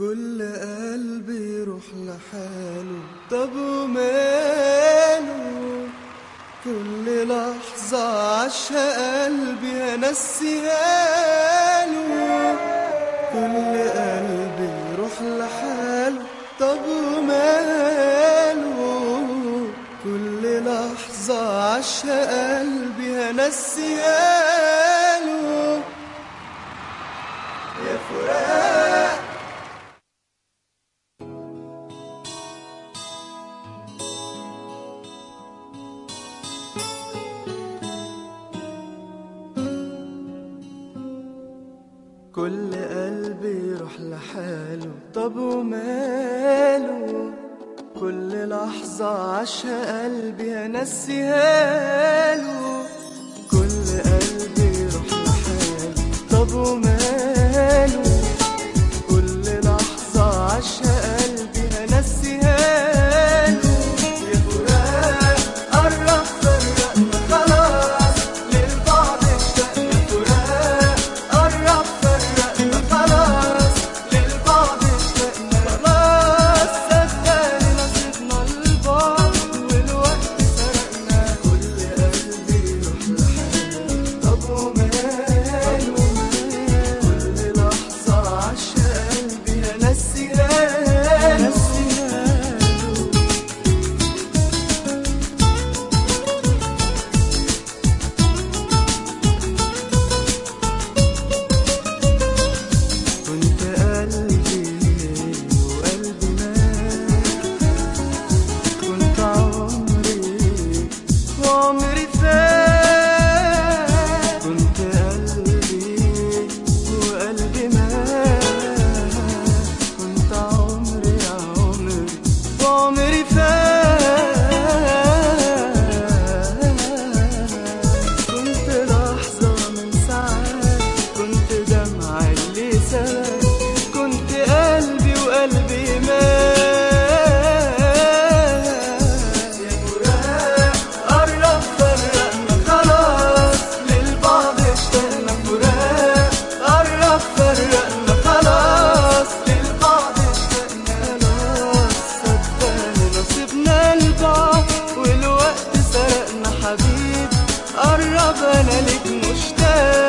كل قلب يروح لحاله، طب وماله؟ كل لحظة عاشها قلبي هنسيها له. كل قلب يروح لحاله، طب وماله؟ كل لحظة عاشها قلبي هنسيها له. يا فراق كل قلب يروح لحاله، طب وماله؟ كل لحظة عاشها قلبي هنسيها له. كل قلب يروح لحاله، طب وماله؟ كل لحظة عاشها قلبي هنسيها له. يا فراق قرب فرقنا خلاص، للبعض اشتقنا. فراق قرب فرقنا خلاص، للبعض اشتقنا. خلاص صدقني نصيبنا البعض والوقت سرقنا. كل قلب يروح لحاله، طب وماله؟ كل لحظة عاشها قلبي هنسيها له. كنت قلبي وقلبي مات، كنت عمري وعمري فات. كنت قلبي وقلبي مات، كنت عمري وعمري فات. كنت لحظة من ساعات، كنت دمع اللي سال. كنت قلبي وقلبي مات. يا فراق قرب فرقنا خلاص، للبعض اشتقنا. فراق قرب فرقنا خلاص، للبعض اشتقنا. خلاص صدقني نصيبنا البعض والوقت سرقنا. حبيب قرب انا ليك مشتاق.